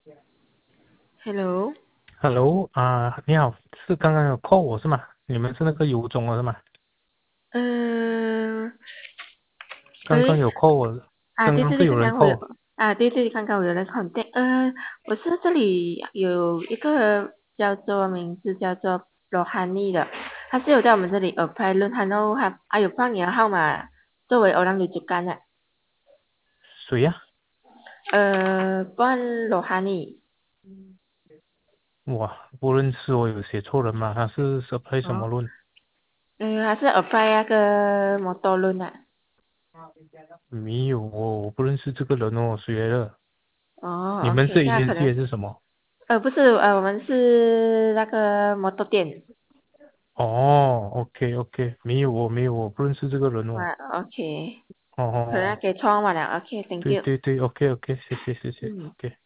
Hello， Hello 你好，是刚刚有 call 我是吗？你们是那个邮中的是吗？ 呃，喂， 刚刚有 call 我，刚对对对， 刚是有人刚刚我 call 有我。 对对，刚刚我有人 contact，我是这里有一个名字叫做罗汉尼的，他是有在我们这里apply 论坛，然后还有放你的号码作为orang rujukan的， 谁呀、 关罗汉尼， 哇，不认识我，有写错人吗？他是 supply 什么哦， 论？ 他是 apply 那个摩托论的， 没有哦，我不认识这个人哦，谁来的？你哦，OK， 们是这样可 agency 能， 还是什么？ 不是，我们是那个摩托店。 哦，OK OK，没有我，不认识这个人哦。 OK， 哦哦哦， 可能给错完了，OK，Thank 对 you。 对对，OK OK，谢谢谢谢嗯。 ，OK。